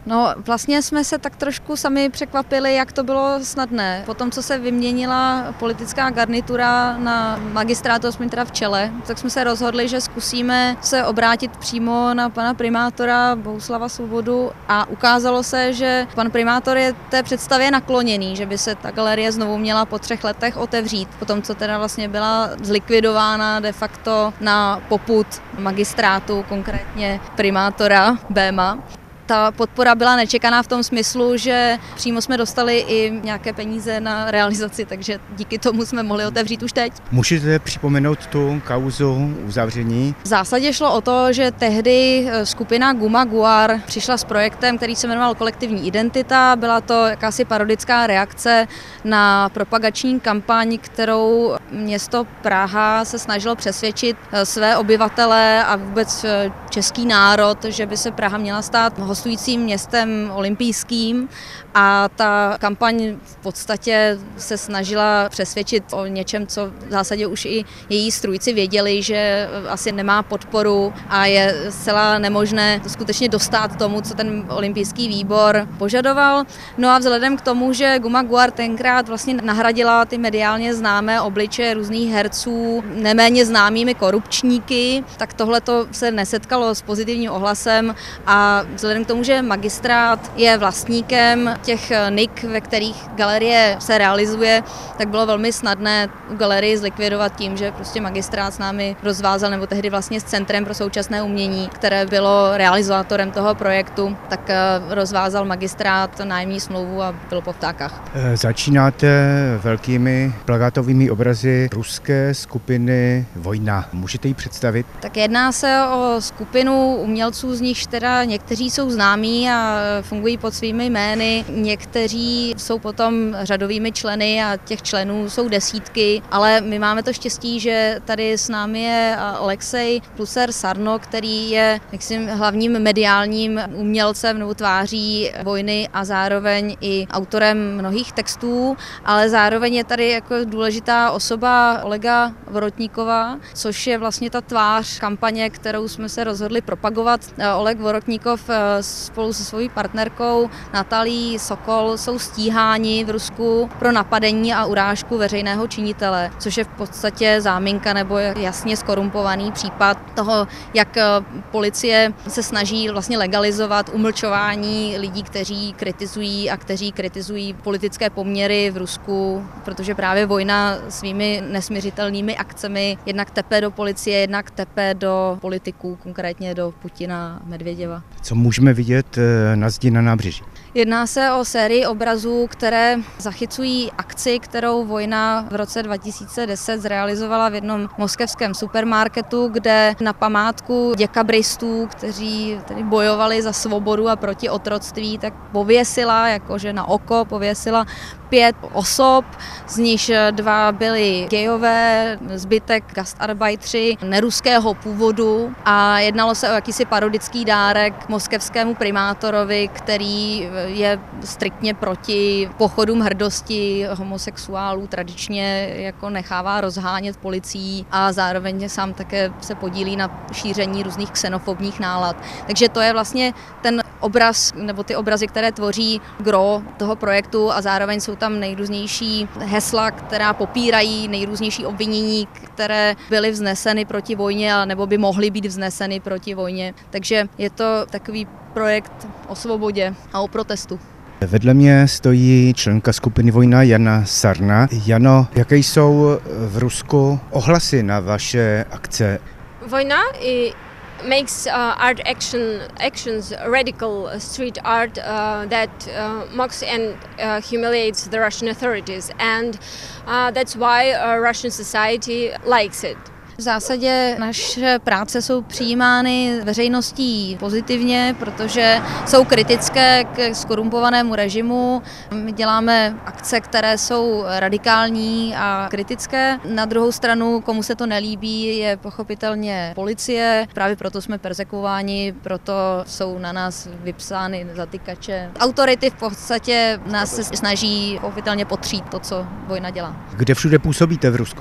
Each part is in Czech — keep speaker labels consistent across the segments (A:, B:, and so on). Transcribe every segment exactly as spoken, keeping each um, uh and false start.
A: No vlastně jsme se tak trošku sami překvapili, jak to bylo snadné. Po tom, co se vyměnila politická garnitura na magistrátu, aspoň teda v čele, tak jsme se rozhodli, že zkusíme se obrátit přímo na pana primátora Bohuslava Svobodu a ukázalo se, že pan primátor je té představě nakloněný, že by se ta galerie znovu měla po třech letech otevřít. Po tom, co teda vlastně byla zlikvidována de facto na popud magistrátu, konkrétně primátora Béma. Ta podpora byla nečekaná v tom smyslu, že přímo jsme dostali i nějaké peníze na realizaci, takže díky tomu jsme mohli otevřít už teď.
B: Můžete připomenout tu kauzu uzavření?
A: V zásadě šlo o to, že tehdy skupina Guma Guar přišla s projektem, který se jmenoval Kolektivní identita. Byla to jakási parodická reakce na propagační kampaň, kterou město Praha se snažilo přesvědčit své obyvatele a vůbec český národ, že by se Praha měla stát hostujícím městem olympijským, a ta kampaň v podstatě se snažila přesvědčit o něčem, co v zásadě už i její strůjci věděli, že asi nemá podporu a je zcela nemožné skutečně dostát tomu, co ten olympijský výbor požadoval. No a vzhledem k tomu, že Guma Guar tenkrát vlastně nahradila ty mediálně známé obličeje různých herců neméně známými korupčníky, tak tohleto se nesetkalo s pozitivním ohlasem a vzhledem k tomu, že magistrát je vlastníkem těch nik, ve kterých galerie se realizuje, tak bylo velmi snadné galerii zlikvidovat tím, že prostě magistrát s námi rozvázal, nebo tehdy vlastně s Centrem pro současné umění, které bylo realizátorem toho projektu, tak rozvázal magistrát nájemní smlouvu a byl po vtákách.
B: Začínáte velkými plakátovými obrazy ruské skupiny Vojna. Můžete ji představit?
A: Tak jedná se o skupinu umělců, z nichž teda někteří jsou známí a fungují pod svými jmény, někteří jsou potom řadovými členy a těch členů jsou desítky, ale my máme to štěstí, že tady s námi je Alexej Pluser Sarno, který je myslím, hlavním mediálním umělcem nebo tváří Vojny a zároveň i autorem mnohých textů, ale zároveň je tady jako důležitá osoba Olega Vorotníková, což je vlastně ta tvář kampaně, kterou jsme se rozhodli propagovat. Oleg Vorotníkov spolu se svojí partnerkou Natalí Sokol jsou stíháni v Rusku pro napadení a urážku veřejného činitele, což je v podstatě záminka nebo jasně skorumpovaný případ toho, jak policie se snaží vlastně legalizovat umlčování lidí, kteří kritizují a kteří kritizují politické poměry v Rusku, protože právě Vojna svými nesměřitelnými akcemi jednak tepe do policie, jednak tepe do politiků, konkrétně do Putina a Medvěděva.
B: Co můžeme vidět na zdi na nábřeží?
A: Jedná se o sérii obrazů, které zachycují akci, kterou Vojna v roce dva tisíce deset zrealizovala v jednom moskevském supermarketu, kde na památku děkabristů, kteří tedy bojovali za svobodu a proti otroctví, tak pověsila, jakože na oko pověsila pět osob, z nichž dva byli gejové, zbytek gastarbeitři neruského původu a jednalo se o jakýsi parodický dárek moskevskému primátorovi, který je striktně proti pochodům hrdosti homosexuálů, tradičně jako nechává rozhánět policií a zároveň sám také se podílí na šíření různých xenofobních nálad. Takže to je vlastně ten obraz, nebo ty obrazy, které tvoří gro toho projektu a zároveň jsou tam nejrůznější hesla, která popírají nejrůznější obvinění, které byly vzneseny proti vojně, nebo by mohly být vzneseny proti vojně. Takže je to takový projekt o svobodě a o protestu.
B: Vedle mě stojí členka skupiny Vojna Jana Sarna. Jano, jaké jsou v Rusku ohlasy na vaše akce?
C: Vojna i makes uh, art action actions radical street art uh, that uh, mocks and uh, humiliates the Russian authorities, and uh, that's why uh, Russian society likes it.
A: V zásadě naše práce jsou přijímány veřejností pozitivně, protože jsou kritické k skorumpovanému režimu. My děláme akce, které jsou radikální a kritické. Na druhou stranu, komu se to nelíbí, je pochopitelně policie. Právě proto jsme perzekuováni, proto jsou na nás vypsány zatykače. Autority v podstatě nás se snaží pochopitelně potřít to, co Vojna dělá.
B: Kde všude působíte v Rusku?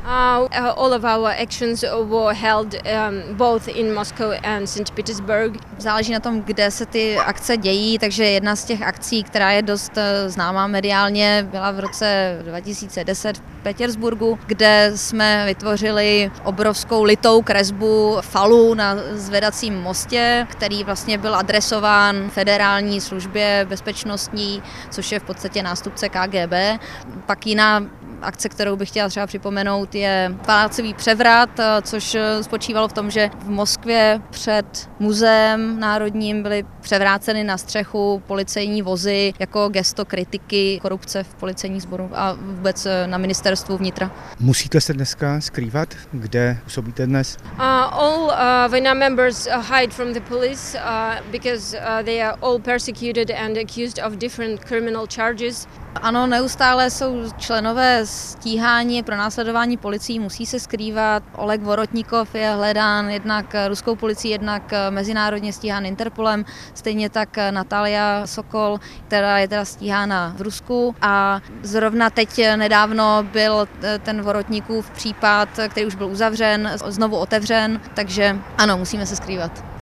C: Uh, all of our actions were held um, both in Moscow and Saint Petersburg.
A: Záleží na tom, kde se ty akce dějí, takže jedna z těch akcí, která je dost známá mediálně, byla v roce dva tisíce deset v Petersburgu, kde jsme vytvořili obrovskou litou kresbu falu na zvedacím mostě, který vlastně byl adresován federální službě bezpečnostní, což je v podstatě nástupce K G B. Pak jiná akce, kterou bych chtěla třeba připomenout, je palácový převrat, což spočívalo v tom, že v Moskvě před muzeem národním byly převráceny na střechu policejní vozy jako gesto kritiky korupce v policejních sboru a vůbec na ministerstvu vnitra.
B: Musíte se dneska skrývat? Kde působíte dnes?
C: Uh, all uh, Vojna members uh, hide from the police uh, because uh, they are all persecuted and accused of different criminal charges.
A: Ano, neustále jsou členové stíhání pro následování policií, musí se skrývat. Oleg Vorotníkov je hledán jednak ruskou policií, jednak mezinárodně stíhán Interpolem, stejně tak Natalia Sokol, která je teda stíhána v Rusku. A zrovna teď nedávno byl ten Vorotníkův případ, který už byl uzavřen, znovu otevřen, takže ano, musíme se skrývat.